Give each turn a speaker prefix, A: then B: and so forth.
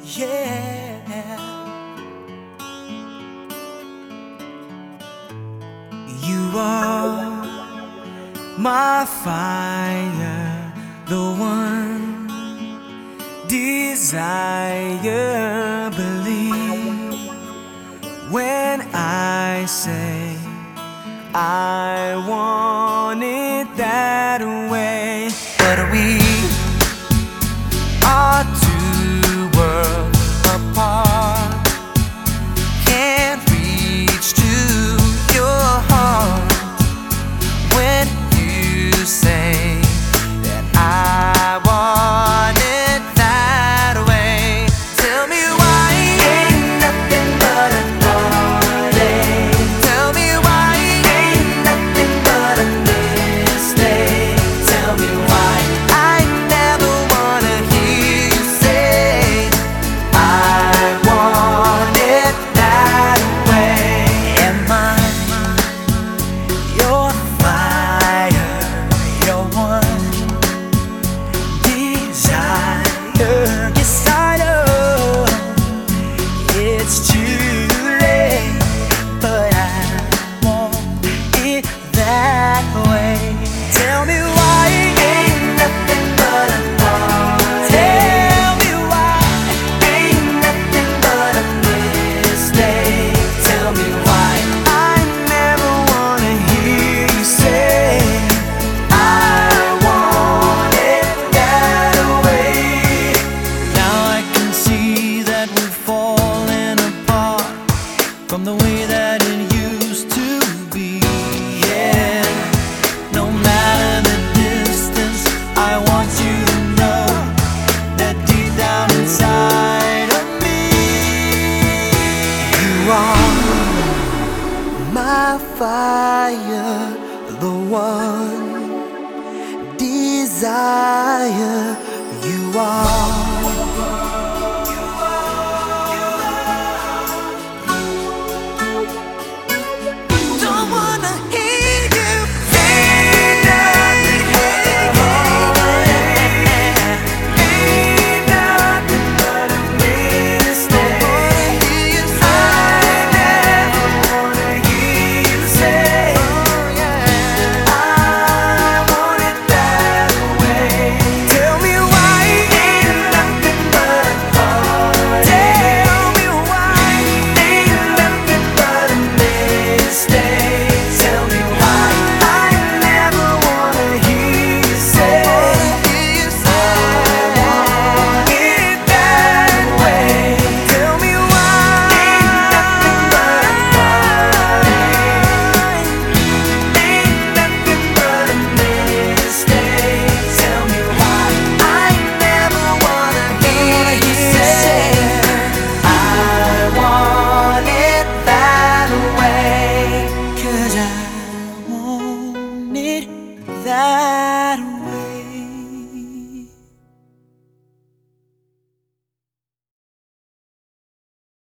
A: Yeah, you are my fire, the one desire. Believe when I say I want it that way. But we are two worlds apart, can't reach to your heart when you say that I want it that way. Tell me why ain't nothing but a heartache. Tell me why ain't nothing but a mistake. Tell me why I never wanna hear you say I want it that way. Am I your fire, your one desire? Yes, I know it's too late, but I want it that way. Tell me why ain't nothing but a heartache. Tell me why ain't nothing but a mistake. Tell me why I never wanna hear you say I want it that way. Now I can see that we're falling apart from the way that it used to be. Yeah, no matter the distance, I want you to know that deep down inside of me, you are my fire, the one desire. You are. Don't wanna hear you say nothing, ain't nothing but a mistake. I never wanna hear you say I want it that way. Tell me why ain't nothing but a heartache. Tell me why ain't nothing but a mistake. Tell me why I never wanna hear you say I want it that way. Tell me why ain't nothing but a heartache. Ain't nothing but a mistake. Tell me why I never wanna hear you say I want it that way. 'Cause I want it that